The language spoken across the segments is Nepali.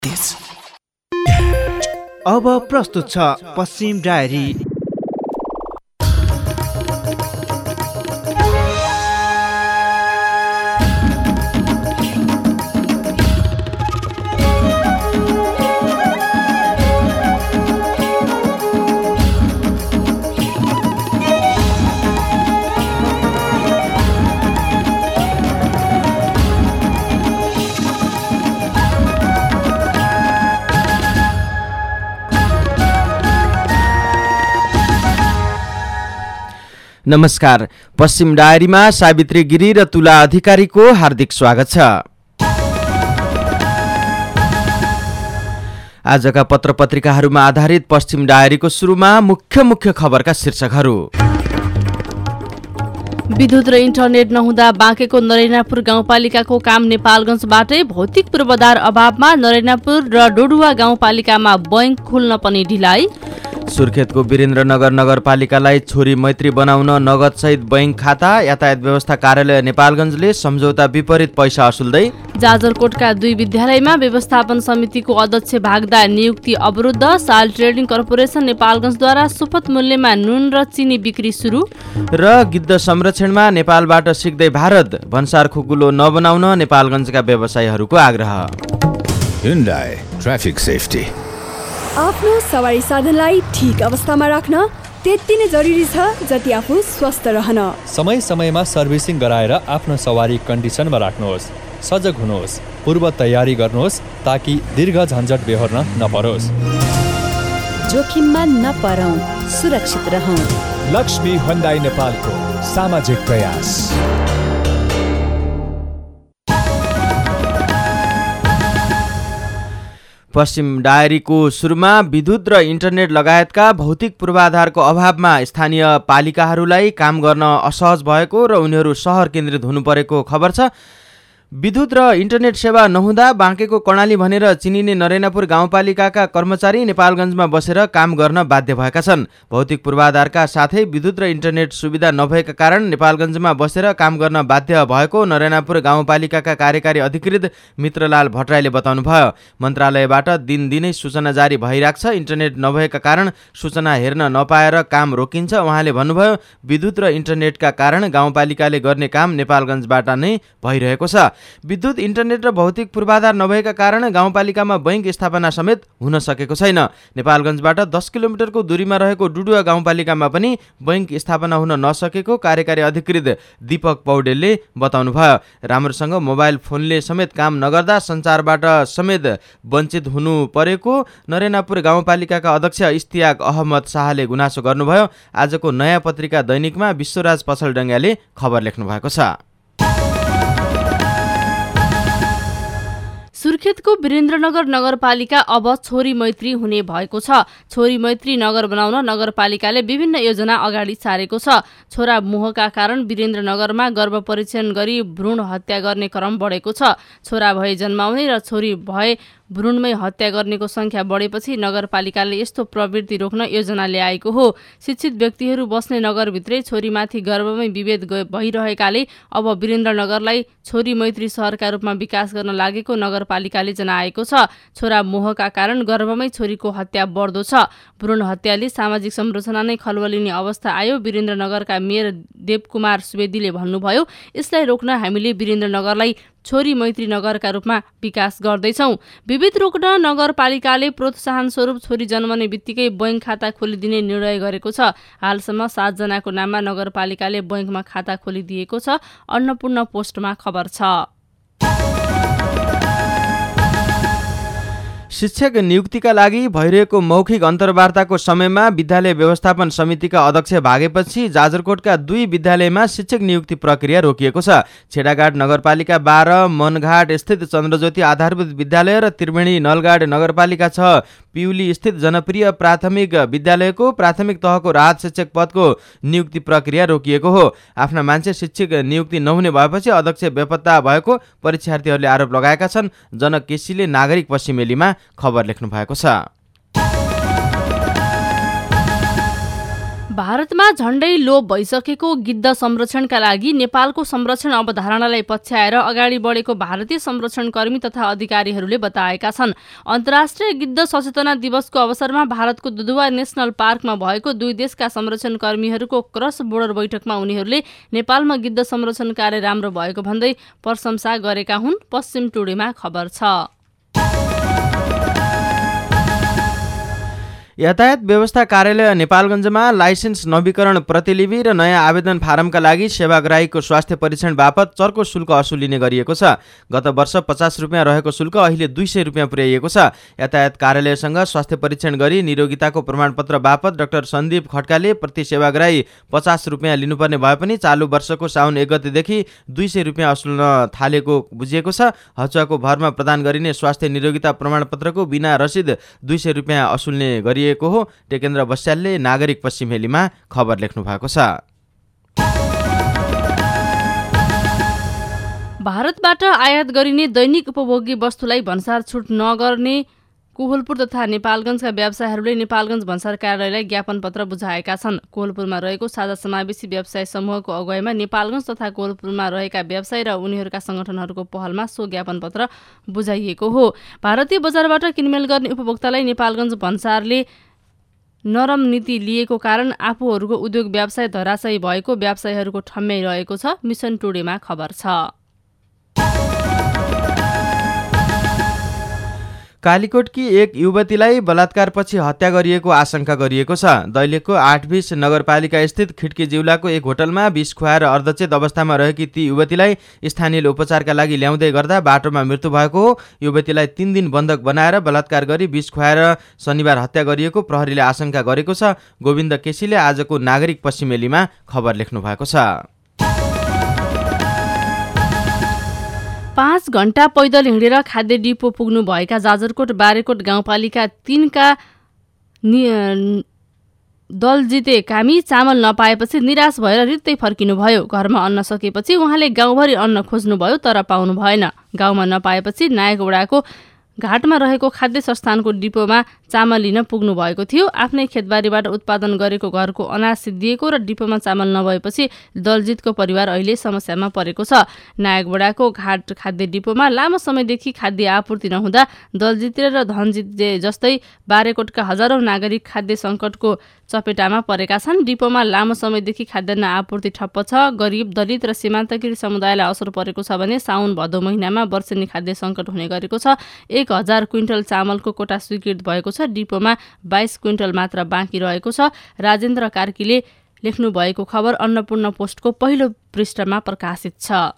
अब प्रस्तुत छ पश्चिम डायरी। नमस्कार, पश्चिम डायरीमा सावित्री गिरी र तुला अधिकारीको हार्दिक स्वागत छ। आजका पत्र पत्रिकाहरूमा आधारित पश्चिम डायरीको सुरुमा मुख्य खबरका शीर्षकहरू। विद्युत र इन्टरनेट नहुँदा बाँकेको नरेनापुर गाउँपालिकाको काम नेपालगञ्जबाटै भौतिक पूर्वाधार अभावमा नरेनापुर र डोडुवा गाउँपालिकामा बैंक खुल्न पनि ढिलाइ। सुर्खेतको वीरेन्द्रनगर नगरपालिकालाई छोरी मैत्री बनाउन नगदसहित बैंक खाता, यातायात व्यवस्था कार्यालय नेपालगञ्जले सम्झौता विपरीत पैसा असुल्दै। जाजरकोटका 2 विद्यालयमा व्यवस्थापन समितिको अध्यक्ष भाग्दा नियुक्ति अवरुद्ध। साल ट्रेडिङ कर्पोरेसन नेपालगञ्जद्वारा सुपथ मूल्यमा नुन र चिनी बिक्री सुरु। र गिद्ध संरक्षणमा नेपालबाट सिक्दै भारत, भन्सार खुकुलो नबनाउन नेपालगञ्जका व्यवसायीहरूको आग्रह। Hyundai traffic safety. आफ्नो सवारी साधनलाई ठीक अवस्थामा राख्न त्यति नै जरुरी छ जति आफू स्वस्थ रहन। समय समयमा सर्भिसिङ गराएर आफ्नो सवारी कन्डिसनमा राख्नुहोस्। सजग हुनुहोस्, पूर्व तयारी गर्नुहोस् ताकि दीर्घ झन्झट बेहोर्न नपरोस्। जोखिममा नपरौं, सुरक्षित रहौं। लक्ष्मी हुन्डाई नेपालको सामाजिक प्रयास। पश्चिम डायरीको सुरुमा विद्युत र इन्टरनेट लगायतका भौतिक पूर्वाधारको अभावमा स्थानीय पालिकाहरूलाई काम गर्न असहज भएको र उनीहरू सहर केन्द्रित हुनु परेको खबर छ। विद्युत र इन्टरनेट सेवा नहुँदा बाँकेको कर्णाली भनेर चिनिने नरेनापुर गाउँपालिकाका कर्मचारी नेपालगञ्जमा बसेर काम गर्न बाध्य भएका छन्। भौतिक पूर्वाधारका साथै विद्युत र इन्टरनेट सुविधा नभएका कारण नेपालगञ्जमा बसेर काम गर्न बाध्य भएको नरेनापुर गाउँपालिकाका कार्यकारी अधिकृत मित्रलाल भट्टराईले बताउनुभयो। मन्त्रालयबाट दिनदिनै सूचना जारी भइरहेको छ। इन्टरनेट नभएका कारण सूचना हेर्न नपाएर काम रोकिन्छ। उहाँले भन्नुभयो, विद्युत र इन्टरनेटका कारण गाउँपालिकाले गर्ने काम नेपालगञ्जबाट नै भइरहेको छ। विद्युत, इन्टरनेट र भौतिक पूर्वाधार नभएका कारण गाउँपालिकामा बैंक स्थापना समेत हुन सकेको छैन। नेपालगञ्जबाट 10 किलोमिटरको दूरीमा रहेको डुडुवा गाउँपालिकामा पनि बैंक स्थापना हुन नसकेको कार्यकारी अधिकृत दीपक पौडेलले बताउनुभयो। राम्रोसँग मोबाइल फोनले समेत काम नगर्दा सञ्चारबाट समेत वञ्चित हुनु परेको नरेनापुर गाउँपालिकाका अध्यक्ष इस्तियाक अहमद शाहले गुनासो गर्नुभयो। आजको नयाँ पत्रिका दैनिकमा विश्वराज पसलडङ्गाले खबर लेख्नु भएको छ। सुर्खेतको वीरेन्द्रनगर नगरपालिका अब छोरी मैत्री हुने भएको छ। छोरी मैत्री नगर बनाउन नगरपालिकाले विभिन्न योजना अगाडि सारेको छ। छोरा मोहका कारण वीरेन्द्रनगरमा गर्भ परीक्षण गरी भ्रूण हत्या गर्ने क्रम बढेको छ। छोरा भए जन्माउने र छोरी भए भ्रूणमै हत्या गर्नेको संख्या बढेपछि नगरपालिकाले यस्तो प्रवृत्ति रोक्न योजना ल्याएको हो। शिक्षित व्यक्तिहरू बस्ने नगरभित्रै छोरीमाथि गर्भमै विभेद भइरहेकाले अब वीरेन्द्रनगरलाई छोरी मैत्री सहरका रूपमा विकास गर्न लागेको नगरपालिकाले जनाएको छ। छोरा मोहका कारण गर्भमै छोरीको हत्या बढ्दो छ। भ्रूण हत्याले सामाजिक संरचना नै खलबलिने अवस्था आयो। वीरेन्द्रनगरका मेयर देवकुमार सुवेदीले भन्नुभयो, यसलाई रोक्न हामीले वीरेन्द्रनगरलाई छोरी मैत्री नगरका रूपमा विकास गर्दैछौँ। विभेद रोक्न नगरपालिकाले प्रोत्साहन स्वरूप छोरी जन्मने बित्तिकै बैंक खाता खोलिदिने निर्णय गरेको छ। हालसम्म 7 जनाको नाममा नगरपालिकाले बैंकमा खाता खोलिदिएको छ। अन्नपूर्ण पोस्टमा खबर छ। शिक्षक नियुक्तिका लागि भइरहेको मौखिक अन्तर्वार्ताको समयमा विद्यालय व्यवस्थापन समितिका अध्यक्ष भागेपछि जाजरकोटका 2 विद्यालयमा शिक्षक नियुक्ति प्रक्रिया रोकिएको छ। छेडाघाट नगरपालिका 12, मनघाट स्थित चन्द्रज्योति आधारभूत विद्यालय र त्रिवेणी नलगाड नगरपालिका 6 पिउली स्थित जनप्रिय प्राथमिक विद्यालयको प्राथमिक तहको राहत शिक्षक पदको नियुक्ति प्रक्रिया रोकिएको हो। आफ्ना मान्छे शिक्षक नियुक्ति नहुने भएपछि अध्यक्ष बेपत्ता भएको परीक्षार्थीहरूले आरोप लगाएका छन्। जनक केसीले नागरिक पश्चिमेलीमा खबर लेख्नु भएको छ। भारतमा झण्डै लोप भइसकेको गिद्ध संरक्षणका लागि नेपालको संरक्षण अवधारणालाई पछ्याएर अगाडि बढेको भारतीय संरक्षणकर्मी तथा अधिकारीहरूले बताएका छन्। अन्तर्राष्ट्रिय गिद्ध सचेतना दिवसको अवसरमा भारतको दुधुवा नेसनल पार्कमा भएको दुई देशका संरक्षणकर्मीहरूको क्रस बोर्डर बैठकमा उनीहरूले नेपालमा गिद्ध संरक्षण कार्य राम्रो भएको भन्दै प्रशंसा गरेका हुन्। पश्चिम टुडेमा खबर छ। यातायात व्यवस्था कार्यालय नेपालगञ्जमा लाइसेन्स नवीकरण प्रतिलिपि र नयाँ आवेदन फारमका लागि सेवाग्राहीको स्वास्थ्य परीक्षण बापत चर्को शुल्क असुलिने गरिएको छ। गत वर्ष 50 रुपियाँ रहेको शुल्क अहिले 200 रुपियाँ पुर्याइएको छ। यातायात कार्यालयसँग स्वास्थ्य परीक्षण गरी निरोगिताको प्रमाणपत्र बापत डाक्टर सन्दीप खड्काले प्रति सेवाग्राही 50 रुपियाँ लिनुपर्ने भए पनि चालु वर्षको साउन 1 गतेदेखि 200 रुपियाँ असुल्न थालेको बुझिएको छ। हचुवाको भरमा प्रदान गरिने स्वास्थ्य निरोगिता प्रमाणपत्रको बिना रसिद 200 रुपियाँ असुल्ने गरिएको हो। टेकेन्द्र बस्यालले नागरिक पश्चिम हेलीमा खबर लेख्नु भएको छ। भारतबाट आयात गरिने दैनिक उपभोग्य वस्तुलाई भन्सार छुट नगर्ने कोहलपुर तथा नेपालगञ्जका व्यवसायीहरूले नेपालगञ्ज भन्सार कार्यालयलाई ज्ञापन पत्र बुझाएका छन्। कोहलपुरमा रहेको साझा समावेशी व्यवसाय समूहको अगुवाईमा नेपालगञ्ज तथा कोहलपुरमा रहेका व्यवसायी र उनीहरूका संगठनहरूको पहलमा सो ज्ञापन पत्र बुझाइएको हो। भारतीय बजारबाट किनमेल गर्ने उपभोक्तालाई नेपालगञ्ज भन्सारले नरम नीति लिएको कारण आफूहरूको उद्योग व्यवसाय धराशायी भएको व्यवसायीहरूको ठम्म्याइरहेको छ। मिसन टुडेमा खबर छ। कालीकोटकी एक युवतीलाई बलात्कारपछि हत्या गरिएको आशंका गरिएको छ। दैलेखको 820 नगरपालिका स्थित खिड्की जिउलाको एक होटलमा विष खुवाएर अर्धचेत अवस्थामा रहेकी ती युवतीलाई स्थानीयले उपचारका लागि ल्याउँदै गर्दा बाटोमा मृत्यु भएको हो। युवतीलाई 3 दिन बन्धक बनाएर बलात्कार गरी विष खुवाएर शनिबार हत्या गरिएको प्रहरीले आशंका गरेको छ। गोविन्द केसीले आजको नागरिक पश्चिमेलीमा खबर लेख्नु भएको छ। 5 घण्टा पैदल हिँडेर खाद्य डिपो पुग्नु भएका जाजरकोट बारेकोट गाउँपालिका 3 का दलजिते कामी चामल नपाएपछि निराश भएर रित्तै फर्किनुभयो। घरमा अन्न सकेपछि उहाँले गाउँभरि अन्न खोज्नुभयो तर पाउनु भएन। गाउँमा नपाएपछि नायकवडाको घाटमा रहेको खाद्य संस्थानको डिपोमा चामल लिन पुग्नु भएको थियो। आफ्नै खेतबारीबाट उत्पादन गरेको घरको अनाज सिद्धिएको र डिपोमा चामल नभएपछि दलजितको परिवार अहिले समस्यामा परेको छ। नायकवडाको घाट खाद्य डिपोमा लामो समयदेखि खाद्य आपूर्ति नहुँदा दलजित र धनजित जस्तै बारेकोटका हजारौं नागरिक खाद्य सङ्कटको चपेटामा परेका छन्। डिपोमा लामो समयदेखि खाद्यान्न आपूर्ति ठप्प छ। गरिब दलित र सीमान्तकृत समुदायलाई असर परेको छ भने साउन भदौ महिनामा वर्षेनी खाद्य सङ्कट हुने गरेको छ। 1000 क्विन्टल चामलको कोटा स्वीकृत भएको छ। डिपोमा 22 क्विन्टल मात्र बाँकी रहेको छ। राजेन्द्र कार्कीले लेख्नु भएको खबर अन्नपूर्ण पोस्टको पहिलो पृष्ठमा प्रकाशित छ।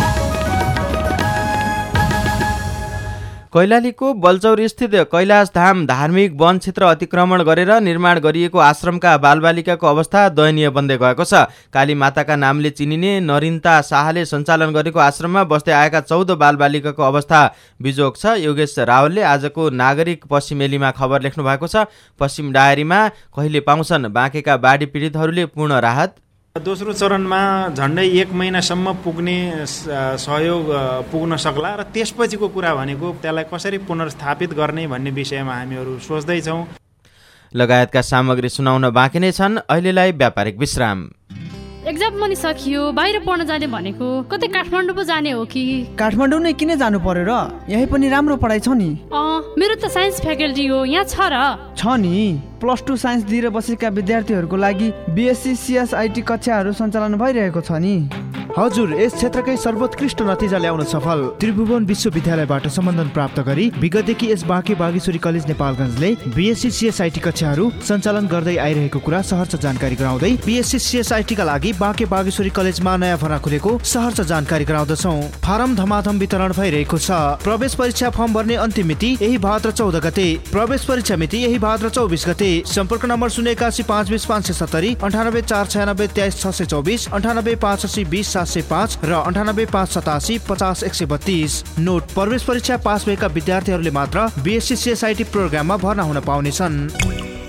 कैलालीको बलचौर स्थित कैलाश धाम धार्मिक वन क्षेत्र अतिक्रमण गरेर निर्माण गरिएको आश्रमका बालबालिकाको अवस्था दयनीय बन्दै गएको छ। काली माताका नामले चिनिने नरिन्ता शाहले सञ्चालन गरेको आश्रममा बस्दै आएका 14 बालबालिकाको अवस्था बिजोग छ। योगेश रावलले आजको नागरिक पश्चिमेलीमा खबर लेख्नु भएको छ। पश्चिम डायरीमा कहिले पाउँछन् बाँकेका बाढी पीडितहरूले पूर्ण राहत। दोस्रो चरणमा झन्डै 1 महिनासम्म पुग्ने सहयोग पुग्न सक्ला र त्यसपछिको कुरा भनेको त्यसलाई कसरी पुनर्स्थापित गर्ने भन्ने विषयमा हामीहरू सोच्दैछौँ। लगायतका सामग्री सुनाउन बाँकी नै छन्। अहिलेलाई व्यापारिक विश्राम। एक्जाम पनि सकियो, बाहिर पढ्न जाने भनेको कतै काठमाडौँ पो जाने हो कि? काठमाडौँ नै किन जानु पर्यो र? यही पनि राम्रो पढाइ छ नि। मेरो त साइन्स फ्याकल्टी हो, यहाँ छ नि। +2 साइन्स दिएर बसेका विद्यार्थीहरूको लागि BSc CSIT कक्षाहरू सञ्चालन भइरहेको छ नि। हजुर, यस क्षेत्रकै सर्वोत्कृष्ट नतिजा ल्याउन सफल त्रिभुवन विश्वविद्यालयबाट सम्बन्धन प्राप्त गरी विगतदेखि यस बाँके बागेश्वरी कलेज नेपालगञ्जले BSc CSIT कक्षाहरू सञ्चालन गर्दै आइरहेको कुरा सहर्ष जानकारी गराउँदै BSc CSIT का लागि बाँके बागेश्वरी कलेजमा नयाँ भर्ना खुलेको सहर्ष जानकारी गराउँदछौँ। फारम धमाधम वितरण भइरहेको छ। प्रवेश परीक्षा फर्म भर्ने अन्तिम मिति यही भाद्र 14 गते। प्रवेश परीक्षा मिति यही भाद्र 24 गते। सम्पर्क नम्बर 081 520 570, 98 496 23 624, 98 580 20 705 र 98 587 50 132। नोट: प्रवेश परीक्षा पास भएका विद्यार्थीहरूले मात्र BSc CSIT प्रोग्राममा भर्ना हुन पाउनेछन्।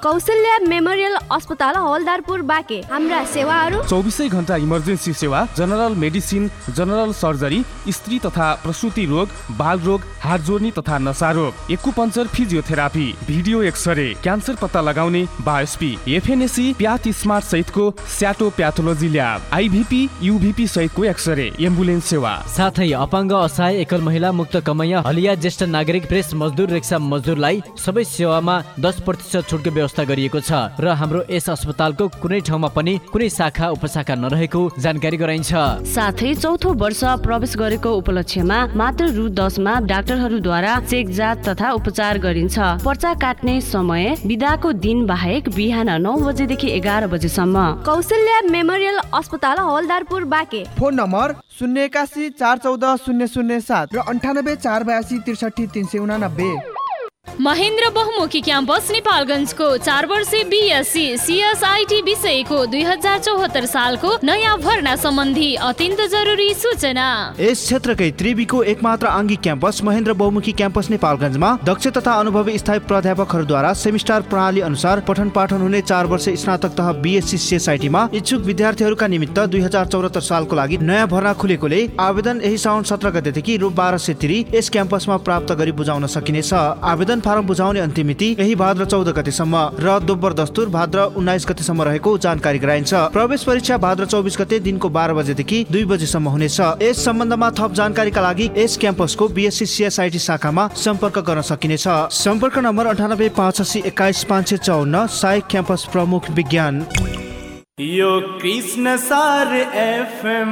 कौशल्या मेमोरियल अस्पताल हवलदारपुर बाँके। हाम्रा सेवाहरू 24 घण्टा इमर्जेन्सी सेवा, जनरल मेडिसिन, जनरल सर्जरी, स्त्री तथा प्रसूति रोग, बाल रोग, हात जोड्ने तथा नशा रोग, acupuncture, physiotherapy, video x-ray, cancer पत्ता लगाउने, बायोस्पी, एफएनएसी, प्याथ स्मार्ट सहितको स्याटो प्याथोलोजी ल्याब, आइभिपी, युभिपी सहितको एक्सरे, एम्बुलेन्स सेवा, साथै अपाङ्ग, असहाय, एकल महिला, मुक्त कमैया, हलिया, ज्येष्ठ नागरिक, प्रेस मजदुर, रिक्सा मजदुरलाई सबै सेवामा 10% छुटको व्यवस्था गरिएको छ र हाम्रो यस अस्पतालको कुनै ठाउँमा पनि कुनै शाखा उपशाखा नरहेको जानकारी गराइन्छ। साथै चौथो वर्ष प्रवेश गरेको उपलक्ष्यमा मात्र रु 10 मा डाक्टरहरूद्वारा चेक जाँच तथा उपचार गरिन्छ। पर्चा काट्ने समय बिदाको दिन बाहेक बिहान 9 बजेदेखि 11 बजेसम्म। कौशल्या मेमोरियल अस्पताल हवलदारपुर बाँके। फोन नम्बर 081 414 007 र 98 482 63 389। महेन्द्र बहुमुखी क्याम्पस नेपालगञ्जको 4 वर्षे बीएससी सीएसआईटी विषयको 2074 सालको नयाँ भर्ना सम्बन्धी अत्यन्त जरुरी सूचना। यस क्षेत्रकै त्रिवीको एकमात्र आङ्गिक क्याम्पस महेन्द्र बहुमुखी क्याम्पस नेपालगञ्जमा दक्ष तथा अनुभवी स्थायी प्राध्यापकहरूद्वारा सेमिस्टर प्रणाली अनुसार पठन पाठन हुने 4 वर्ष स्नातक तह बीएससी सीएसआईटीमा इच्छुक विद्यार्थीहरूका निमित्त 2074 सालको लागि नयाँ भर्ना खुलेकोले आवेदन यही साउन 17 गतेदेखि रु 1200 तिरी यस क्याम्पसमा प्राप्त गरी बुझाउन सकिनेछ। आवेदन फारम बुझाउने अन्तिम मिति यही भाद्र 14 गतेसम्म र दोब्बर दस्तुर भाद्र 19 गतेसम्म रहेको जानकारी गराइन्छ। प्रवेश परीक्षा भाद्र 24 गते दिनको 12 बजेदेखि 2 बजेसम्म हुनेछ। यस सम्बन्धमा थप जानकारीका लागि यस क्याम्पसको बीएससी सीएसआईटी शाखामा सम्पर्क गर्न सकिनेछ। सम्पर्क नम्बर 98 85 21 554, सहायक क्याम्पस प्रमुख विज्ञान। यो कृष्ण सार एफएम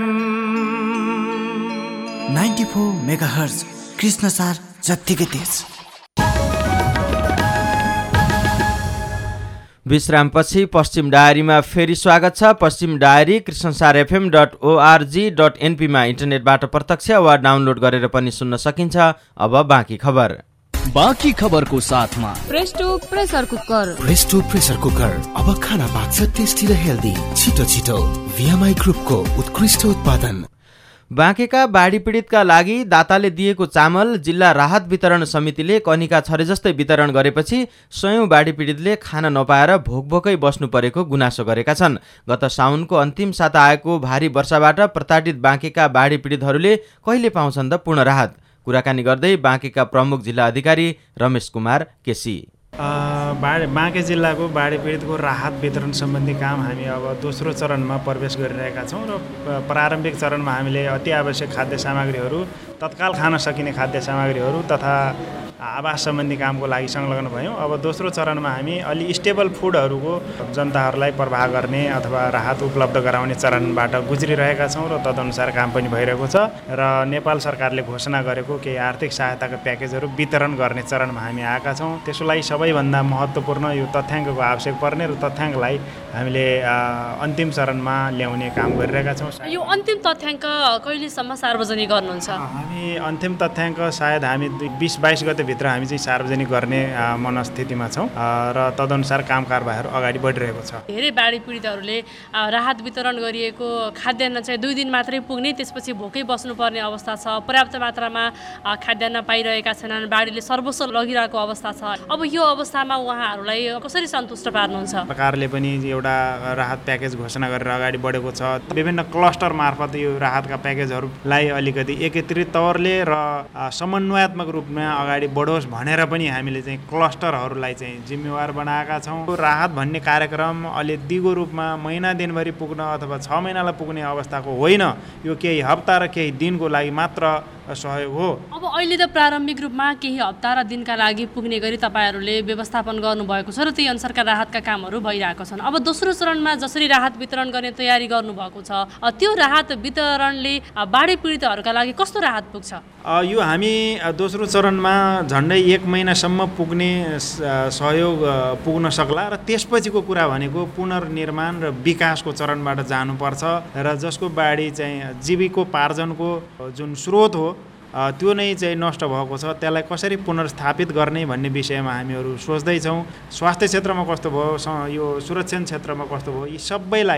94 मेगाहर्ज कृष्ण सार जत्तिकै तेज। विश्रामपछि पश्चिम डायरीमा फेरि स्वागत छ। पश्चिम डायरी krishnasarfm.org.np मा इन्टरनेटबाट प्रत्यक्ष वा डाउनलोड गरेर पनि सुन्न सकिन्छ। अब बाँकी खबर। बाँकी खबरको साथमा Presto pressure cooker. Presto pressure cooker अब खाना पाक्छ टेस्टी र हेल्दी। छिटो छिटो भिएमआई ग्रुपको उत्कृष्ट उत्पादन। बाँकेका बाढी पीडितका लागि दाताले दिएको चामल जिल्ला राहत वितरण समितिले कनिका छरे जस्तै वितरण गरेपछि सयौं बाढी पीडितले खान नपाएर भोकभोकै बस्नु परेको गुनासो गरेका छन्। गत साउनको अन्तिम साता आएको भारी वर्षाबाट प्रताडित बाँकेका बाढी पीडितहरूले कहिले पाउँछन् त पूर्ण राहत? कुराकानी गर्दै बाँकेका प्रमुख जिल्ला अधिकारी रमेश कुमार केसी। बाँके जिल्लाको बाढी पीडितको राहत वितरण सम्बन्धी काम हामी अब दोस्रो चरणमा प्रवेश गरिरहेका छौँ र प्रारम्भिक चरणमा हामीले अति आवश्यक खाद्य सामग्रीहरू, तत्काल खान सकिने खाद्य सामग्रीहरू तथा आवास सम्बन्धी कामको लागि संलग्न भयौँ। अब दोस्रो चरणमा हामी अलि स्टेबल फुडहरूको जनताहरूलाई प्रवाह गर्ने अथवा राहत उपलब्ध गराउने चरणबाट गुज्रिरहेका छौँ र तदनुसार काम पनि भइरहेको छ र नेपाल सरकारले घोषणा गरेको केही आर्थिक सहायताका प्याकेजहरू वितरण गर्ने चरणमा हामी आएका छौँ। त्यसको लागि सबैभन्दा महत्त्वपूर्ण यो तथ्याङ्कको आवश्यक पर्ने र तथ्याङ्कलाई हामीले अन्तिम चरणमा ल्याउने काम गरिरहेका छौँ। यो अन्तिम तथ्याङ्क कहिलेसम्म सार्वजनिक गर्नुहुन्छ? हामी अन्तिम तथ्याङ्क सायद हामी 20-22 गते भित्र हामी चाहिँ सार्वजनिक गर्ने मनस्थितिमा छौँ र तदनुसार काम कारबाहीहरू अगाडि बढिरहेको छ। धेरै बाढी पीडितहरूले राहत वितरण गरिएको खाद्यान्न चाहिँ 2 दिन मात्रै पुग्ने, त्यसपछि भोकै बस्नुपर्ने अवस्था छ। पर्याप्त मात्रामा खाद्यान्न पाइरहेका छैनन्, बाढीले सर्वस्व लगिरहेको अवस्था छ। अब यो अवस्थामा उहाँहरूलाई कसरी सन्तुष्ट पार्नुहुन्छ? सरकारले पनि एउटा राहत प्याकेज घोषणा गरेर अगाडि बढेको छ। विभिन्न क्लस्टर मार्फत यो राहतका प्याकेजहरूलाई अलिकति एकत्रित तवरले र समन्वयात्मक रूपमा अगाडि बढोस् भनेर पनि हामीले चाहिँ क्लस्टरहरूलाई चाहिँ जिम्मेवार बनाएका छौँ। राहत भन्ने कार्यक्रम अलि दिगो रूपमा महिना दिनभरि पुग्न अथवा 6 महिनालाई पुग्ने अवस्थाको होइन। यो केही हप्ता र केही दिनको लागि मात्र सहयोग हो। अब अहिले त प्रारम्भिक रूपमा केही हप्ता र दिनका लागि पुग्ने गरी तपाईँहरूले व्यवस्थापन गर्नुभएको छ र त्यही अनुसारका राहतका कामहरू भइरहेका छन्। अब दोस्रो चरणमा जसरी राहत वितरण गर्ने तयारी गर्नुभएको छ, त्यो राहत वितरणले बाढी पीडितहरूका लागि कस्तो राहत पुग्छ? यो हामी दोस्रो चरणमा झन्डै 1 महिनासम्म पुग्ने सहयोग पुग्न सक्ला र त्यसपछिको कुरा भनेको पुनर्निर्माण र विकासको चरणबाट जानुपर्छ र जसको बाढी चाहिँ जीविकोपार्जनको जुन स्रोत हो त्यो नै चाहिँ नष्ट भएको छ, त्यसलाई कसरी पुनर्स्थापित गर्ने भन्ने विषयमा हामीहरू सोच्दैछौँ। स्वास्थ्य क्षेत्रमा कस्तो भयो, यो सुरक्षण क्षेत्रमा कस्तो भयो, यी सबैलाई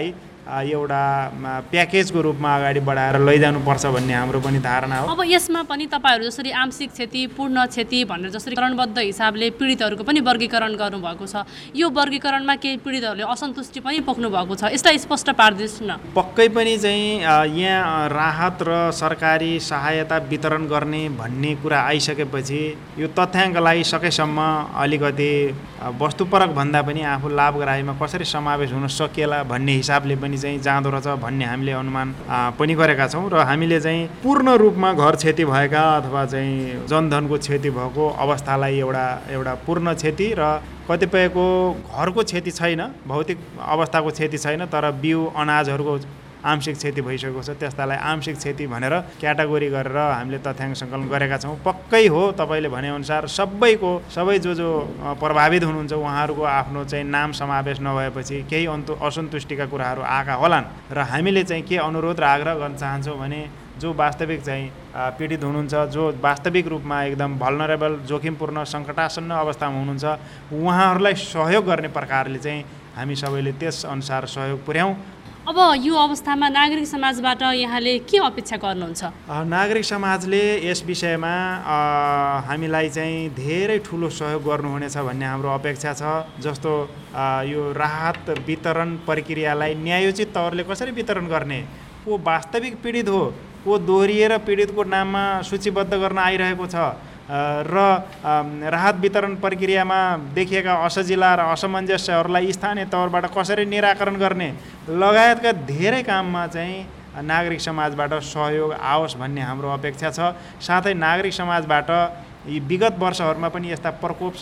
एउटा प्याकेजको रूपमा अगाडि बढाएर लैजानुपर्छ भन्ने हाम्रो पनि धारणा हो। अब यसमा पनि तपाईँहरू जसरी आंशिक क्षति, पूर्ण क्षति भनेर जसरी करणबद्ध हिसाबले पीडितहरूको पनि वर्गीकरण गर्नुभएको छ, यो वर्गीकरणमा केही पीडितहरूले असन्तुष्टि पनि पोख्नु भएको छ, यसलाई स्पष्ट पार्दिनुहोस् न। पक्कै पनि चाहिँ यहाँ राहत र सरकारी सहायता वितरण गर्ने भन्ने कुरा आइसकेपछि यो तथ्याङ्कलाई सकेसम्म अलिकति वस्तुपरक भन्दा पनि आफू लाभग्राहीमा कसरी समावेश हुन सकिएला भन्ने हिसाबले पनि चाहिँ जाँदो रहेछ भन्ने हामीले अनुमान पनि गरेका छौँ। र हामीले चाहिँ पूर्ण रूपमा घर क्षति भएका अथवा चाहिँ जनधनको क्षति भएको अवस्थालाई एउटा पूर्ण क्षति र कतिपयको घरको क्षति छैन, भौतिक अवस्थाको क्षति छैन, तर बिउ अनाजहरूको आंशिक क्षति भइसकेको छ, त्यस्तालाई आंशिक क्षति भनेर क्याटेगोरी गरेर हामीले तथ्याङ्क सङ्कलन गरेका छौँ। पक्कै हो तपाईँले भनेअनुसार सबै जो प्रभावित हुनुहुन्छ उहाँहरूको आफ्नो चाहिँ नाम समावेश नभएपछि केही असन्तुष्टिका कुराहरू आएका होलान् र हामीले चाहिँ के अनुरोध र आग्रह गर्न चाहन्छौँ भने जो वास्तविक चाहिँ पीडित हुनुहुन्छ, जो वास्तविक रूपमा एकदम भल्नरेबल जोखिमपूर्ण सङ्कटासन्न अवस्थामा हुनुहुन्छ, उहाँहरूलाई सहयोग गर्ने प्रकारले चाहिँ हामी सबैले त्यस अनुसार सहयोग पुर्याउँ। अब यो अवस्थामा नागरिक समाजबाट यहाँले के अपेक्षा गर्नुहुन्छ? नागरिक समाजले यस विषयमा हामीलाई चाहिँ धेरै ठुलो सहयोग गर्नुहुनेछ भन्ने हाम्रो अपेक्षा छ। जस्तो यो राहत वितरण प्रक्रियालाई न्यायोचित तौरले कसरी वितरण गर्ने, को वास्तविक पीडित हो, को दोहोरिएर पीडितको नाममा सूचीबद्ध गर्न आइरहेको छ र राहत वितरण प्रक्रियामा देखिएका असजिला र असमञ्जस्यहरूलाई स्थानीय तौरबाट कसरी निराकरण गर्ने लगायतका धेरै काममा चाहिँ नागरिक समाजबाट सहयोग आओस् भन्ने हाम्रो अपेक्षा छ। साथै नागरिक समाजबाट यी विगत वर्षहरूमा पनि यस्ता प्रकोप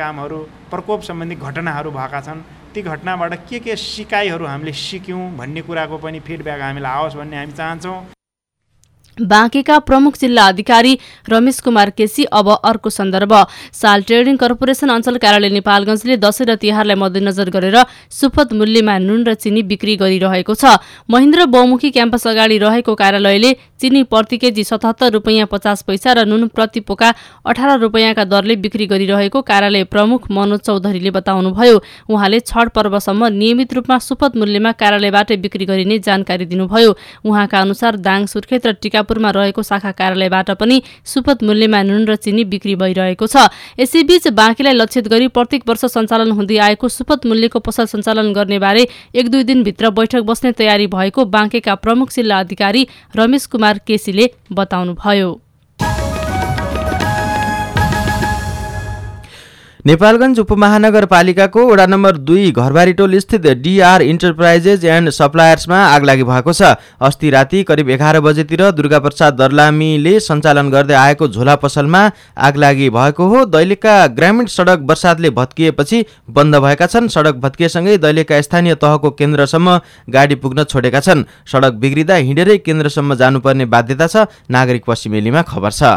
सम्बन्धी घटनाहरू भएका छन्, ती घटनाबाट के सिकाइहरू हामीले सिक्यौँ भन्ने कुराको पनि फिडब्याक हामीलाई आओस् भन्ने हामी चाहन्छौँ। बाँकेका प्रमुख जिल्ला अधिकारी रमेश कुमार केसी। अब अर्को सन्दर्भ, साल ट्रेडिङ कर्पोरेसन अञ्चल कार्यालय नेपालगञ्जले दशैं र तिहारलाई मध्यनजर गरेर सुपथ मूल्यमा नुन र चिनी बिक्री गरिरहेको छ। महेन्द्र बहुमुखी क्याम्पस अगाडि रहेको कार्यालयले चिनी प्रति केजी 77 रुपैयाँ 50 पैसा र नुन प्रति पोका 18 रुपैयाँका दरले बिक्री गरिरहेको कार्यालय प्रमुख मनोज चौधरीले बताउनुभयो। उहाँले छठ पर्वसम्म नियमित रूपमा सुपथ मूल्यमा कार्यालयबाट बिक्री गरिने जानकारी दिनुभयो। उहाँका अनुसार दाङ, सुर्खेत र टिकापुरमा रहेको शाखा कार्यालयबाट पनि सुपथ मूल्यमा नुन र चिनी बिक्री भइरहेको छ। यसैबीच बाँकीलाई लक्षित गरी प्रत्येक वर्ष सञ्चालन हुँदै आएको सुपथ मूल्यको पसल सञ्चालन गर्ने बारे 1-2 दिनभित्र बैठक बस्ने तयारी भएको बाँकेका प्रमुख जिल्ला अधिकारी रमेश कुमार केसीले बताउनुभयो। नेपालगञ्ज उपमहानगरपालिकाको वडा नम्बर 2 घरबारीटोल स्थित डीआर इन्टरप्राइजेज एन्ड सप्लायर्समा आगलागी भएको छ। अस्ति राति करिब 11 बजेतिर दुर्गाप्रसाद दर्लामीले सञ्चालन गर्दै आएको झोला पसलमा आगलागी भएको हो। दैलेखका ग्रामीण सडक बर्सातले भत्किएपछि बन्द भएका छन्। सडक भत्किएसँगै दैलेखका स्थानीय तहको केन्द्रसम्म गाडी पुग्न छोडेका छन्। सडक बिग्रिँदा हिँडेरै केन्द्रसम्म जानुपर्ने बाध्यता छ। नागरिक पश्चिमेलीमा खबर छ।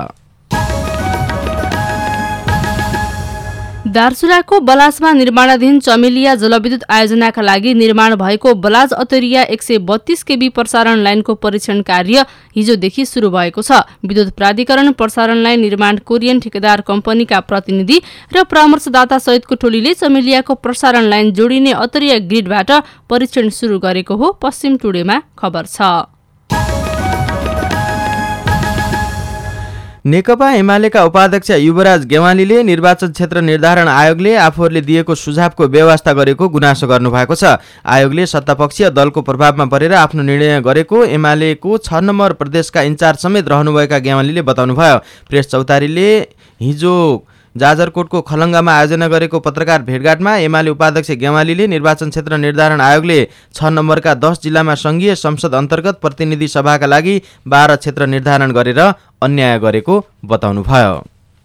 दार्चुलाको बलासमा निर्माणाधीन चमेलिया जलविद्युत आयोजनाका लागि निर्माण भएको बलाज अतरिया 132 केबी प्रसारण लाइनको परीक्षण कार्य हिजोदेखि सुरु भएको छ। विद्युत प्राधिकरण प्रसारण लाइन निर्माण कोरियन ठेकेदार कम्पनीका प्रतिनिधि र परामर्शदाता सहितको टोलीले चमेलियाको प्रसारण लाइन जोडिने अतरिया ग्रिडबाट परीक्षण सुरु गरेको हो। पश्चिम टुडेमा खबर छ। नेकपा एमालेका उपाध्यक्ष युवराज गेवालीले निर्वाचन क्षेत्र निर्धारण आयोगले आफूहरूले दिएको सुझावको व्यवस्था गरेको गुनासो गर्नुभएको छ। आयोगले सत्तापक्षीय दलको प्रभावमा परेर आफ्नो निर्णय गरेको एमालेको 6 नम्बर प्रदेशका इन्चार्ज समेत रहनुभएका गेवालीले बताउनुभयो। प्रेस चौतारीले हिजो जाजरकोटको खलङ्गामा आयोजना गरेको पत्रकार भेटघाटमा एमाले उपाध्यक्ष गेवालीले निर्वाचन क्षेत्र निर्धारण आयोगले 6 नम्बरका 10 जिल्लामा संघीय संसद अन्तर्गत प्रतिनिधि सभाका लागि 12 क्षेत्र निर्धारण गरेर अन्याय गरेको बताउनुभयो।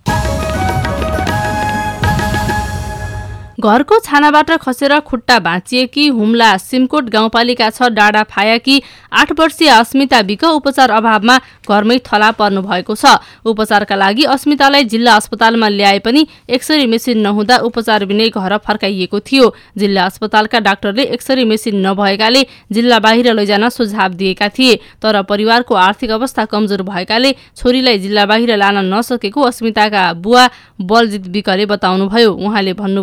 घरको छानाबाट खसेर खुट्टा भाँचिएकी हुम्ला सिमकोट गाउँपालिका 6 डाँडा फायाकी 8 वर्षीय अस्मिता विक उपचार अभावमा घरमै थला पर्नु भएको छ। उपचारका लागि अस्मितालाई जिल्ला अस्पतालमा ल्याए पनि एक्सरे मेसिन नहुँदा उपचार बिनै घर फर्काइएको थियो। जिल्ला अस्पतालका डाक्टरले एक्सरे मेसिन नभएकाले जिल्ला बाहिर लैजान सुझाव दिएका थिए, तर परिवारको आर्थिक अवस्था कमजोर भएकाले छोरीलाई जिल्ला बाहिर लान नसकेको अस्मिताका बुवा बलजित विकले बताउनुभयो। उहाँले भन्नुभयो, छोरी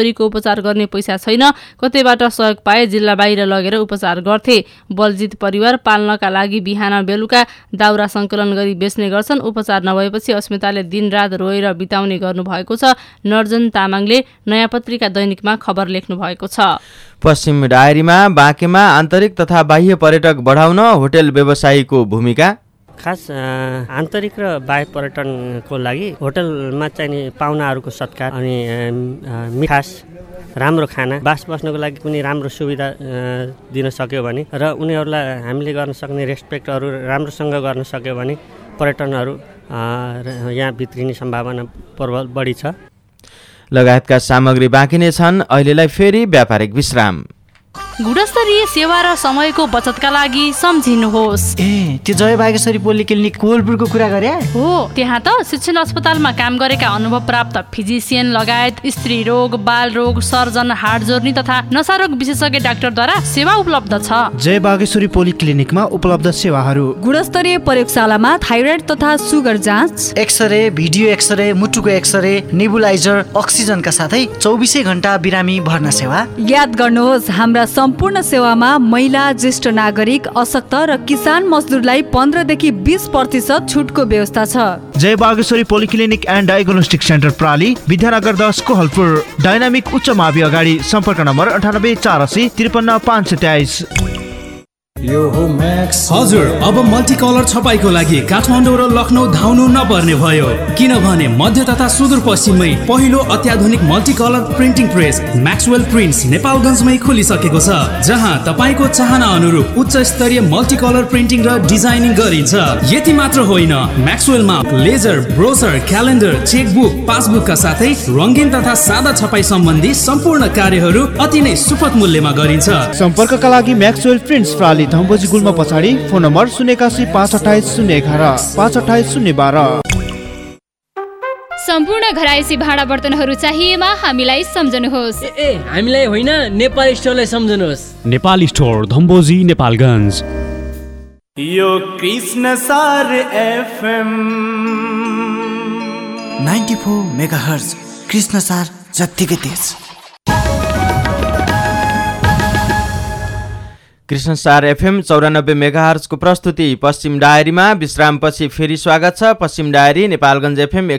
छोरीको उपचार गर्ने पैसा छैन, कतैबाट सहयोग पाए जिल्ला बाहिर लगेर उपचार गर्थे। बलजित परिवार पाल्नका लागि बिहान बेलुका दाउरा सङ्कलन गरी बेच्ने गर्छन्। उपचार नभएपछि अस्मिताले दिनरात रोएर बिताउने गर्नुभएको छ। नर्जन तामाङले नयाँ पत्रिका दैनिकमा खबर लेख्नु भएको छ। पश्चिम डायरीमा बाँकेमा आन्तरिक तथा बाह्य पर्यटक बढाउन होटल व्यवसायीको भूमिका। खास आन्तरिक र बाह्य पर्यटनको लागि होटलमा चाहिने पाहुनाहरूको सत्कार अनि मिठास, राम्रो खाना, बास बस्नको लागि कुनै राम्रो सुविधा दिन सक्यो भने र उनीहरूलाई हामीले गर्न सक्ने रेस्पेक्टहरू राम्रोसँग गर्न सक्यो भने पर्यटनहरू यहाँ भित्रिने सम्भावना प्रबल बढी छ। लगायतका सामग्री बाँकी नै छन्। अहिलेलाई फेरि व्यापारिक विश्राम। गुणस्तरीय सेवा र समयको बचतका लागि सम्झिनुहोस्। त्यो जय बागेश्वरी पोलिक्लिनिक कोलपुरको कुरा गरे हो। त्यहाँ त शिक्षण अस्पतालमा काम गरेका अनुभव प्राप्त फिजिसियन लगायत स्त्री रोग, बाल रोग, सर्जन, हाड जोर्नी तथा नसारोग विशेषज्ञ डाक्टरद्वारा सेवा उपलब्ध छ। जय बागेश्वरी पोलिक्लिनिकमा उपलब्ध सेवाहरू: गुणस्तरीय प्रयोगशालामा थाइरोइड तथा सुगर जाँच, एक्सरे, भिडियो एक्सरे, मुटुको एक्सरे, नेबुलाइजर, अक्सिजनका साथै 24 घण्टा बिरामी भर्ना सेवा। याद गर्नुहोस्, हाम्रा सम्पूर्ण सेवामा महिला, ज्येष्ठ नागरिक, अशक्त र किसान मजदुरलाई 15 देखि 20% छुटको व्यवस्था छ। Jai Bageshwari polyclinic and diagnostic centre प्राली, विद्यानगर 10 कोहलपुर। डायनामिक उच्च मावि अगाडि। सम्पर्क नम्बर 98 480 53 523। हजुर, अब मल्टिकलर छपाईको लागि काठमाडौँ र लखनऊ धाउनु नपर्ने भयो, किनभने मध्य तथा सुदूरपश्चिममै पहिलो अत्याधुनिक multicolour printing press Maxwell prints नेपालगञ्जमै खोलिसकेको छ, जहाँ तपाईँको चाहना अनुरूप उच्च स्तरीय मल्टिकलर प्रिन्टिङ र डिजाइनिङ गरिन्छ। यति मात्र होइन, म्याक्सवेलमा लेजर, ब्रोसर, क्यालेन्डर, चेकबुक, पासबुकका साथै रङ्गीन तथा सादा छपाई सम्बन्धी सम्पूर्ण कार्यहरू अति नै सुपथ मूल्यमा गरिन्छ। सम्पर्कका लागि म्याक्सवेल प्रिन्ट्स प्राली, धम्बोजी गुल्मा पछाडि। Phone number 081 528 011 528 012। सम्पूर्ण घरायसी भाँडा बर्तनहरू चाहिएमा हामीलाई सम्झनुहोस्। हामीलाई होइन, नेपाल स्टोरलाई सम्झनुहोस्। नेपाल स्टोर, धम्बोजी, नेपालगञ्ज। यो कृष्ण सार एफएम 94 मेगाहर्ज, कृष्ण सार जत्तिकै तेज। कृष्ण स्टार एफएम 94 मेगाहर्जको प्रस्तुति पश्चिम डायरीमा विश्रामपछि फेरि स्वागत छ। पश्चिम डायरी नेपालगञ्ज एफएम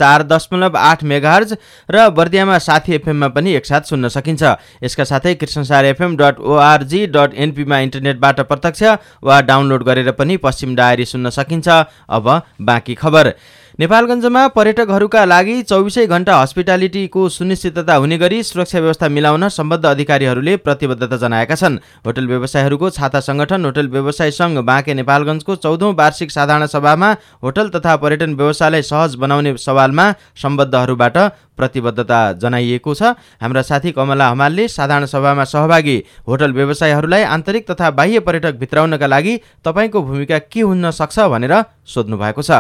104.8 मेगाहर्ज र बर्दियामा साथी एफएममा पनि एकसाथ सुन्न सकिन्छ। यसका साथै krishnastarfm.org.np मा इन्टरनेटबाट प्रत्यक्ष वा डाउनलोड गरेर पनि पश्चिम डायरी सुन्न सकिन्छ। अब बाँकी खबर। नेपालगञ्जमा पर्यटकहरूका लागि 24 घण्टा हस्पिटालिटीको सुनिश्चितता हुने गरी सुरक्षा व्यवस्था मिलाउन सम्बद्ध अधिकारीहरूले प्रतिबद्धता जनाएका छन्। होटल व्यवसायीहरूको छाता संगठन होटल व्यवसायी सङ्घ बाँके नेपालगञ्जको 14औं वार्षिक साधारण सभामा होटल तथा पर्यटन व्यवसायलाई सहज बनाउने सवालमा सम्बद्धहरूबाट प्रतिबद्धता जनाइएको छ। हाम्रा साथी कमला हमालले साधारण सभामा सहभागी होटल व्यवसायीहरूलाई आन्तरिक तथा बाह्य पर्यटक भित्राउनका लागि तपाईँको भूमिका के हुन सक्छ भनेर सोध्नु भएको छ।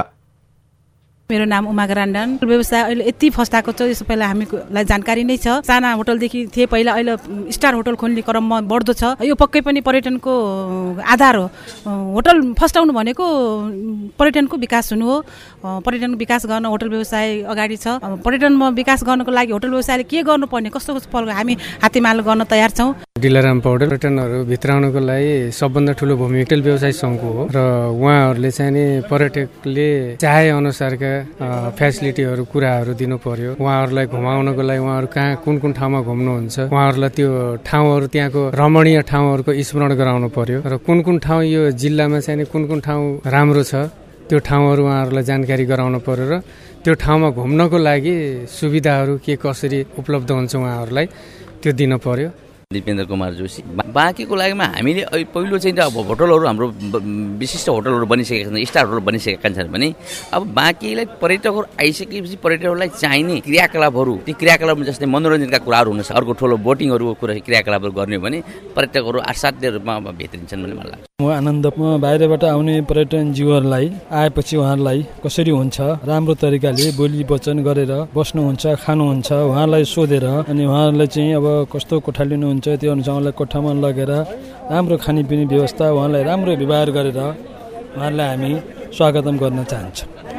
मेरो नाम उमा ग्रान्डन। व्यवसाय अहिले यति फस्टाएको छ, यसो पहिला हामीलाई जानकारी नै छ। साना होटलदेखि थिए पहिला, अहिले स्टार होटल खोल्ने क्रममा बढ्दो छ। यो पक्कै पनि पर्यटनको आधार हो। होटल फस्टाउनु भनेको पर्यटनको विकास हुनु हो। पर्यटनको विकास गर्न होटल व्यवसाय अगाडि छ। पर्यटनमा विकास गर्नको लागि होटल व्यवसायले के गर्नुपर्ने, कस्तो कस्तो पहल हामी हातेमालो गर्न तयार छौँ। डिलाराम पौडेल। पर्यटनहरू भित्राउनको लागि सबभन्दा ठुलो भूमिका होटल व्यवसाय सङ्घको हो र उहाँहरूले चाहिँ नि पर्यटकले चाहे अनुसारका फेसिलिटीहरू कुराहरू दिनु पर्यो। उहाँहरूलाई घुमाउनको लागि उहाँहरू कहाँ कुन कुन ठाउँमा घुम्नुहुन्छ, उहाँहरूलाई त्यो ठाउँहरू त्यहाँको रमणीय ठाउँहरूको स्मरण गराउनु पर्यो र कुन कुन ठाउँ यो जिल्लामा चाहिँ कुन कुन ठाउँ राम्रो छ त्यो ठाउँहरू उहाँहरूलाई जानकारी गराउनु पर्यो र त्यो ठाउँमा घुम्नको लागि सुविधाहरू के कसरी उपलब्ध हुन्छ उहाँहरूलाई त्यो दिनु पर्यो। दिपेन्द्र कुमार जोशी। बाँकीको लागिमा हामीले पहिलो चाहिँ अब होटलहरू हाम्रो विशिष्ट होटलहरू बनिसकेका छन्, स्टार होटल बनिसकेका छन् भने अब बाँकीलाई पर्यटकहरू आइसकेपछि पर्यटकहरूलाई चाहिने क्रियाकलापहरू, ती क्रियाकलाप जस्तै मनोरञ्जनका कुराहरू हुन सक्छ। अर्को ठुलो बोटिङहरूको कुरा क्रियाकलापहरू गर्ने भने पर्यटकहरू असाध्य रूपमा भित्रिन्छन् भन्ने मलाई लाग्छ। म आनन्द। म बाहिरबाट आउने पर्यटन जीवहरूलाई आएपछि उहाँहरूलाई कसरी हुन्छ राम्रो तरिकाले बोली वचन गरेर बस्नुहुन्छ, खानुहुन्छ, उहाँलाई सोधेर अनि उहाँहरूलाई चाहिँ अब कस्तो कोठा लिनुहुन्छ त्यो अनुसार उहाँलाई कोठामा लगेर राम्रो खानेपिने व्यवस्था, उहाँलाई राम्रो व्यवहार गरेर उहाँहरूलाई हामी स्वागतम गर्न चाहन्छौँ। म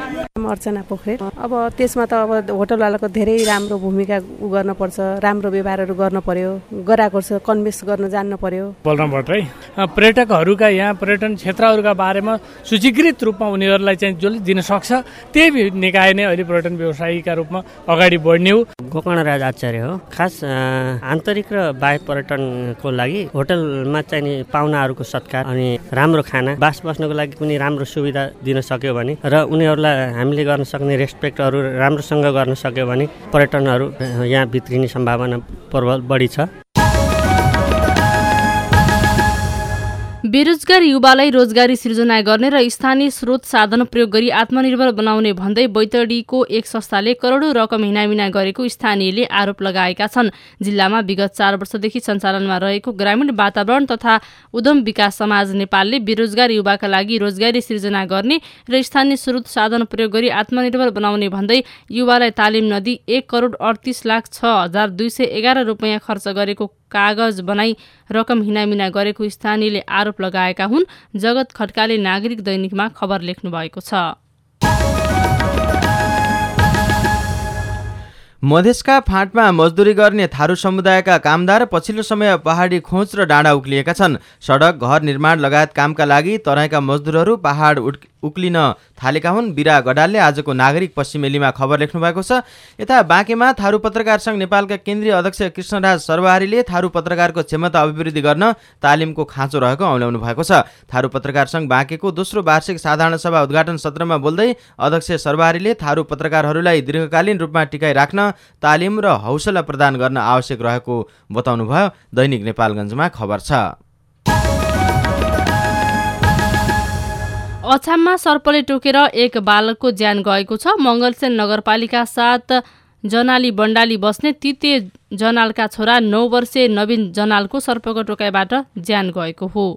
अर्चना पोखरेल। अब त्यसमा त अब होटलवालाको धेरै राम्रो भूमिका गर्नुपर्छ, राम्रो व्यवहारहरू गर्न पर्यो, गराएको छ कन्भिन्स गर्न जान्न पर्यो। बलराम भट्टराई। पर्यटकहरूका यहाँ पर्यटन क्षेत्रहरूका बारेमा सूचीकृत रूपमा उनीहरूलाई चाहिँ जसले दिन सक्छ त्यही निकाय नै अहिले पर्यटन व्यवसायीका रूपमा अगाडि बढ्ने हो। गोकर्णराज आचार्य हो। खास आन्तरिक र बाह्य पर्यटनको लागि होटलमा चाहिने पाहुनाहरूको सत्कार अनि राम्रो खाना, बास बस्नको लागि कुनै राम्रो सुविधा दिन सक्यो भने र उनीहरूलाई हामीले गर्न सक्ने रेस्पेक्टहरू राम्रोसँग गर्न सक्यो भने पर्यटनहरू यहाँ भित्रिने सम्भावना प्रबल बढी छ। बेरोजगार युवालाई रोजगारी सिर्जना गर्ने र स्थानीय स्रोत साधन प्रयोग गरी आत्मनिर्भर बनाउने भन्दै बैतडीको एक संस्थाले करोडौं रकम हिनामिना गरेको स्थानीयले आरोप लगाएका छन्। जिल्लामा विगत 4 वर्षदेखि सञ्चालनमा रहेको ग्रामीण वातावरण तथा उद्यम विकास समाज नेपालले बेरोजगार युवाका लागि रोजगारी सिर्जना गर्ने र स्थानीय स्रोत साधन प्रयोग गरी आत्मनिर्भर बनाउने भन्दै युवालाई तालिम नदिई 1,38,06,211 रुपैयाँ खर्च गरेको कागज बनाई रकम हिनामिना गरेको स्थानीयले आरोप लगाएका हुन्। जगत खड्काले नागरिक दैनिकमा खबर लेख्नु भएको छ। मधेसका फाँटमा मजदुरी गर्ने थारू समुदायका कामदार पछिल्लो समय पहाडी खोज र डाँडा उक्लिएका छन्। सडक, घर निर्माण लगायत कामका लागि तराईका मजदुरहरू पहाड उक्लिन थालेका हुन्। बिरा गडालले आजको नागरिक पश्चिमेलीमा खबर लेख्नु भएको छ। यता बाँकेमा थारू पत्रकार संघ नेपालका केन्द्रीय अध्यक्ष कृष्णराज सर्वहारीले थारू पत्रकारको क्षमता अभिवृद्धि गर्न तालिमको खाँचो रहेको औल्याउनु भएको छ। थारू पत्रकार संघ बाँकेको दोस्रो वार्षिक साधारण सभा उद्घाटन सत्रमा बोल्दै अध्यक्ष सर्वहारीले थारू पत्रकारहरूलाई दीर्घकालीन रूपमा टिकाइ राख्न तालिम र हौसला प्रदान गर्न आवश्यक रहेको बताउनुभयो। दैनिक नेपालगञ्जमा खबर छ। अछाममा सर्पले टोकेर एक बालकको ज्यान गएको छ। मङ्गलसेन नगरपालिका 7 जनाली बण्डाली बस्ने तिते जनालका छोरा 9 वर्षीय नवीन जनालको सर्पको टोकाइबाट ज्यान गएको हो।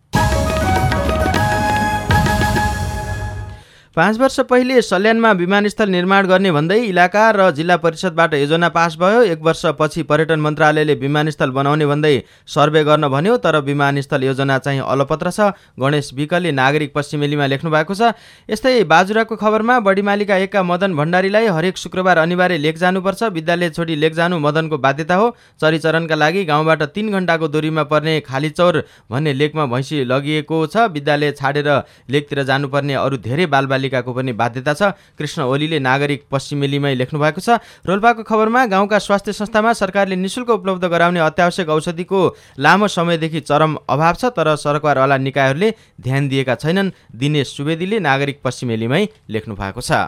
5 वर्ष पहिले सल्यानमा विमानस्थल निर्माण गर्ने भन्दै इलाका र जिल्ला परिषदबाट योजना पास भयो। 1 वर्षपछि पर्यटन मन्त्रालयले विमानस्थल बनाउने भन्दै सर्वे गर्न भन्यो, तर विमानस्थल योजना चाहिँ अलपत्र छ। गणेश विकले नागरिक पश्चिमेलीमा लेख्नु भएको छ। यस्तै बाजुराको खबरमा बढीमालिका 1 का मदन भण्डारीलाई हरेक शुक्रबार अनिवार्य लेक जानुपर्छ। विद्यालय छोडी लेक जानु मदनको बाध्यता हो। चरीचरणका लागि गाउँबाट 3 घण्टाको दूरीमा पर्ने खालीचौर भन्ने लेकमा भैँसी लगिएको छ। विद्यालय छाडेर लेकतिर जानुपर्ने अरू धेरै बालबालिका को पनि बाध्यता छ। कृष्ण ओलीले नागरिक पश्चिमेलीमै लेख्नु भएको छ। रोल्पाको खबरमा गाउँका स्वास्थ्य संस्थामा सरकारले निशुल्क उपलब्ध गराउने अत्यावश्यक औषधिको लामो समयदेखि चरम अभाव छ, तर सरकारवाला निकायहरूले ध्यान दिएका छैनन्। दिनेश सुवेदीले नागरिक पश्चिमेलीमै लेख्नु भएको छ।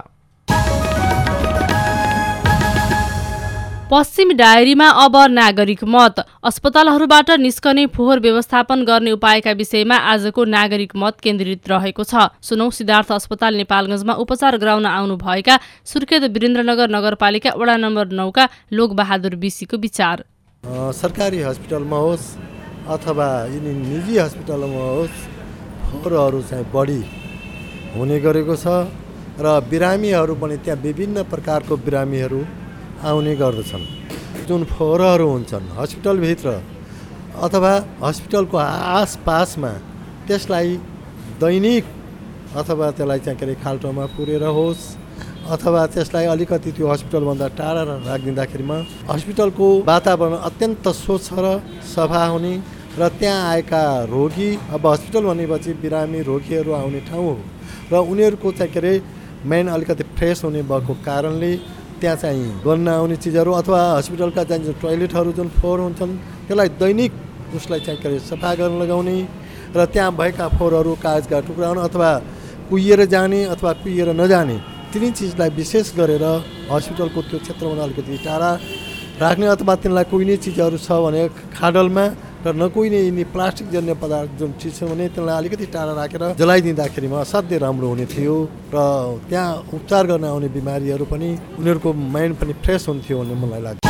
पश्चिम डायरीमा अब नागरिक मत। अस्पतालहरूबाट निस्कने फोहोर व्यवस्थापन गर्ने उपायका विषयमा आजको नागरिक मत केन्द्रित रहेको छ। सुनौ सिद्धार्थ अस्पताल नेपालगञ्जमा उपचार गराउन आउनुभएका सुर्खेत वीरेन्द्रनगर नगरपालिका वडा नम्बर 9 का लोकबहादुर बिसीको विचार। सरकारी हस्पिटलमा होस् अथवा यिनी निजी हस्पिटलमा होस् फोहोरहरू चाहिँ बढी हुने गरेको छ र बिरामीहरू पनि त्यहाँ विभिन्न प्रकारको बिरामीहरू आउने गर्दछन्। जुन फोहोरहरू हुन्छन् हस्पिटलभित्र अथवा हस्पिटलको आसपासमा त्यसलाई दैनिक अथवा त्यसलाई चाहिँ के अरे खाल्टोमा पुरेर होस् अथवा त्यसलाई अलिकति त्यो हस्पिटलभन्दा टाढा राखिदिँदाखेरिमा हस्पिटलको वातावरण अत्यन्त स्वच्छ र सफा हुने र त्यहाँ आएका रोगी, अब हस्पिटल भनेपछि बिरामी रोगीहरू आउने ठाउँ हो र उनीहरूको चाहिँ के अरे मेन अलिकति फ्रेस हुने भएको कारणले त्यहाँ चाहिँ गर्न आउने चिजहरू अथवा हस्पिटलका चाहिँ जुन टोयलेटहरू जुन फोहोर हुन्छन् त्यसलाई दैनिक उसलाई चाहिँ के अरे सफा गर्न लगाउने र त्यहाँ भएका फोहोरहरू कागजका टुक्राउन अथवा कुहिएर जाने अथवा कुहिएर नजाने तिनी चिजलाई विशेष गरेर हस्पिटलको त्यो क्षेत्रमा अलिकति टाढा राख्ने अथवा तिनलाई कुहिने चिजहरू छ भने खाडलमा र नकुहिने यिनी प्लास्टिक जन्य पदार्थ जुन चिज छ भने त्यसलाई अलिकति टाढा राखेर जलाइदिँदाखेरिमा असाध्यै राम्रो हुने थियो र त्यहाँ उपचार गर्न आउने बिमारीहरू पनि उनीहरूको माइन्ड पनि फ्रेस हुन्थ्यो भन्ने मलाई लाग्छ।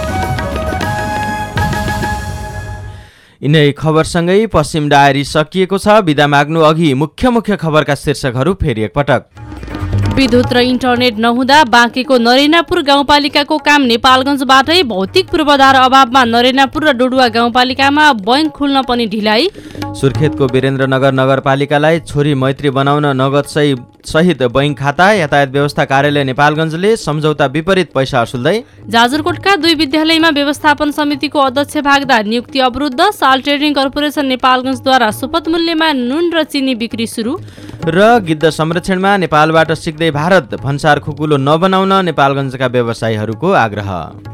यिनै खबरसँगै पश्चिम डायरी सकिएको छ। बिदा माग्नु अघि मुख्य खबरका शीर्षकहरू फेरि एकपटक। विद्युत र इन्टरनेट नहुँदा बाँकेको नरेनापुर गाउँपालिकाको काम नेपालगञ्जबाटै भौतिक पूर्वाधार अभावमा नरेनापुर र डोडुवा गाउँपालिकामा बैंक खुल्न पनि ढिलाइ। सुर्खेतको वीरेन्द्रनगर नगरपालिकालाई छोरी मैत्री बनाउन नगद सहित बैंक खाता यातायात व्यवस्था कार्यालय नेपालगञ्जले सम्झौता विपरीत पैसा असुल्दै। जाजरकोटका 2 विद्यालयमा व्यवस्थापन समितिको अध्यक्ष भाग्दा नियुक्ति अवरुद्ध। साल ट्रेडिङ कर्पोरेसन नेपालगञ्जद्वारा सुपथ मूल्यमा नुन र चिनी बिक्री सुरु। र गिद्ध संरक्षणमा नेपालबाट सिक्दै भारत भन्सार खुकुलो नबनाउन नेपालगञ्जका व्यवसायीहरूको आग्रह।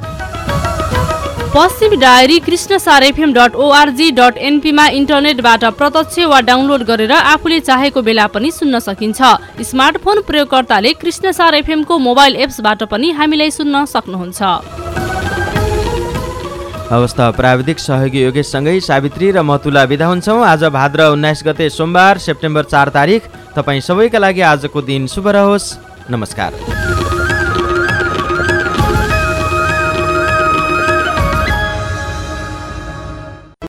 पश्चिम डायरी krishnasarfm.org.np मा इन्टरनेटबाट प्रत्यक्ष वा डाउनलोड गरेर आफूले चाहेको बेला पनि सुन्न सकिन्छ। स्मार्टफोन प्रयोगकर्ताले कृष्णसार एफएम को मोबाइल एप्सबाट पनि हामीलाई सुन्न सक्नुहुन्छ। अवस्था प्राविधिक सहयोगी योगेशसँगै सावित्री र मतुला बिदा हुन्छौँ। आज भाद्र 19 गते सोमबार सेप्टेम्बर 4 तारिक। तपाईँ सबैका लागि आजको दिन शुभ रहोस्। नमस्कार।